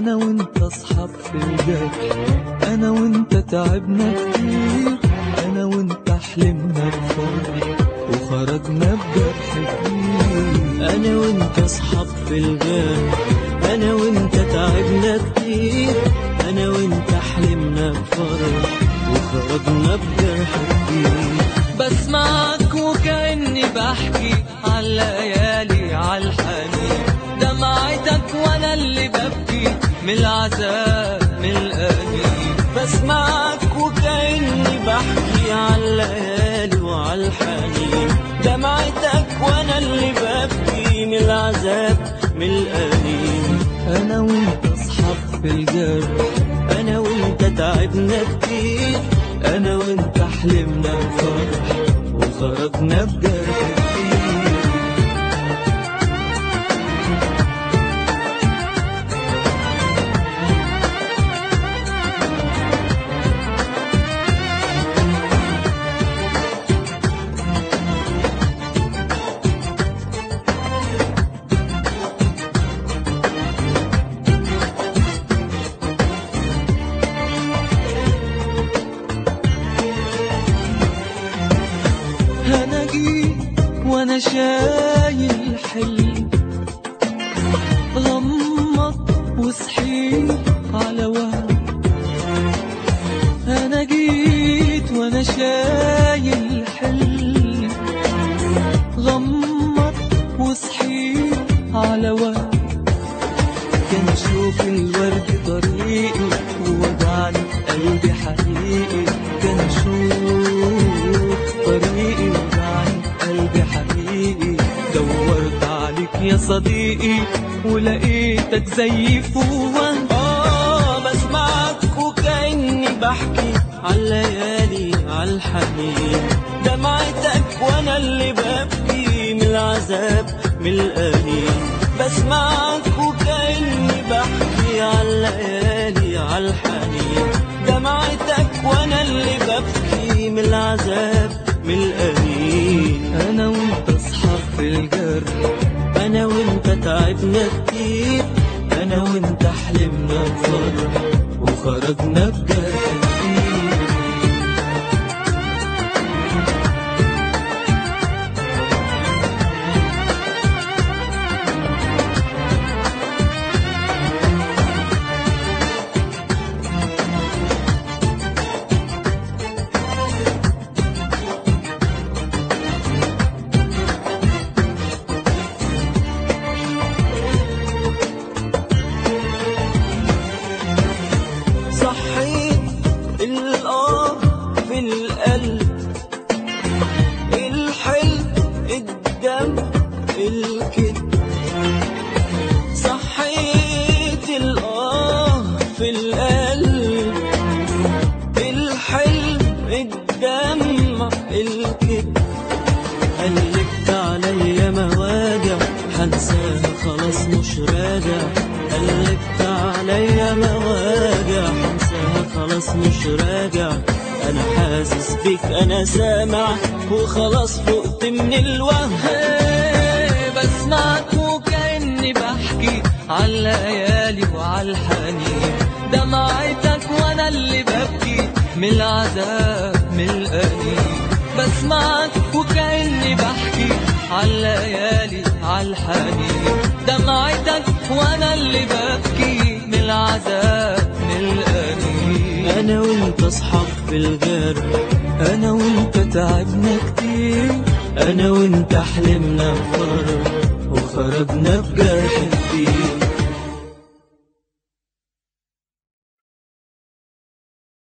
انا وانت اصحاب في الجرح، انا وانت تعبنا كتير، انا وانت حلمنا بفرح وخرجنا بجرح كبير. انا وانت اصحاب في الجرح، انا وانت تعبنا كتير، انا وانت حلمنا بفرح وخرجنا بجرح كبير. بسمعك وكأني بحكي عالليالي عالحنين، دمعتك وانا اللي ببكي من العذاب من الأنين. بسمعك وكأني بحكي عالليالي وعالحنين، دمعتك وانا اللي ببكي من العذاب من الأنين. انا وانت اصحاب في الجرح، انا وانت تعبنا كتير، انا وانت حلمنا بفرح وخرجنا بجرح كبير. أنا جيت وأنا شايل حلم، غمض وصحيت على وهم. أنا جيت وأنا شايل حلم، غمض وصحيت على وهم. كان شوف الورد طريقي ووجعني قلبي حقيقي، كان شوف طريقي وجعني قلبي حقيقي. دورت عليك يا صديقي ولقيتك زي فوه. بسمعك وكأني بحكي عالليالي عالحنين، دمعتك وانا اللي ببكي من العذاب من الأنين. بسمعك وكأني بحكي عالليالي عالحنين، دمعتك وانا اللي ببكي من العذاب من الأنين. أنا وأنت أصحاب في الجرح، انا وانت تعبنا كتير، أنا وأنت حلمنا بفرح وخرجنا بجرح كبير. في القلب الحلم الدم الكذب، صحيت في القلب الحلم الدم الكذب. قلبت عليا مواجع حنساها خلاص مش راجع، قلبت عليا مواجع حنساها خلاص مش راجع. انا حاسس بيك انا سامع وخلاص فقت من الوهم. بسمعك وكأني بحكي عالليالي وعالحنين، دمعتك وانا اللي ببكي من العذاب من الأنين. بسمعك وكأني بحكي عالليالي عالحنين، دمعتك وانا اللي ببكي من العذاب من الأنين. انا وانت اصحاب في الجرح، أنا وأنت تعبنا كتير، انا وانت حلمنا بفرح وخرجنا بجرح كبير.